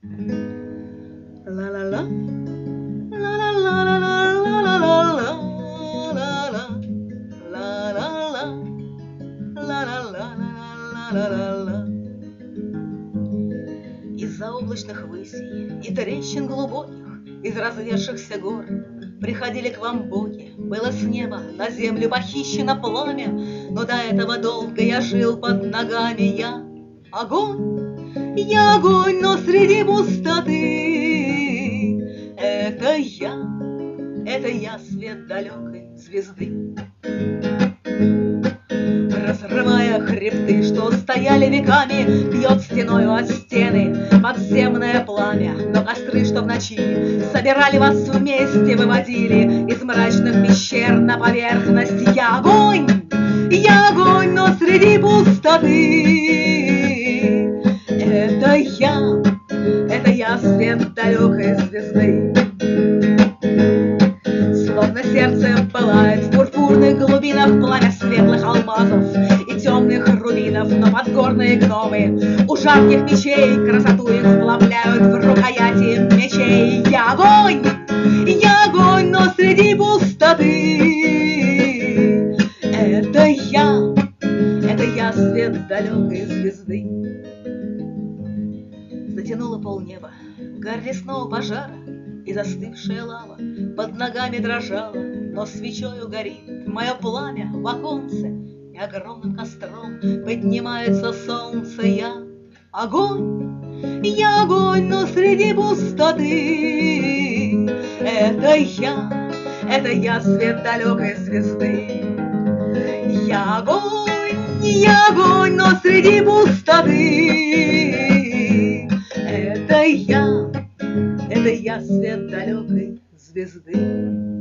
Ла-ла-ла, ла-ла-ла-ла-ла-ла-ла-ла, ла-ла-ла, ла-ла-ла-ла-ла-ла-ла. Из-за облачных высей и трещин глубоких, из развершихся гор приходили к вам боги. Было с неба на землю похищено пламя, но до этого долго я жил под ногами. Я огонь, но среди пустоты. Это я свет далекой звезды. Разрывая хребты, что стояли веками, бьет стеною от стены подземное пламя. Но костры, что в ночи собирали вас вместе, выводили из мрачных пещер на поверхность. Я огонь, но среди пустоты. Это я свет далекой звезды. Словно сердце пылает в пурпурных глубинах пламя светлых алмазов и темных рубинов, но подгорные гномы у жарких мечей красоту их вплавляют в рукояти мечей. Я огонь, но среди пустоты. Это я свет далекой звезды. Затянуло полнеба гарь лесного пожара, и застывшая лава под ногами дрожала, но свечою горит мое пламя в оконце, и огромным костром поднимается солнце. Я огонь, но среди пустоты. Это я свет далекой звезды. Я огонь, но среди пустоты. Это я свет далекой звезды.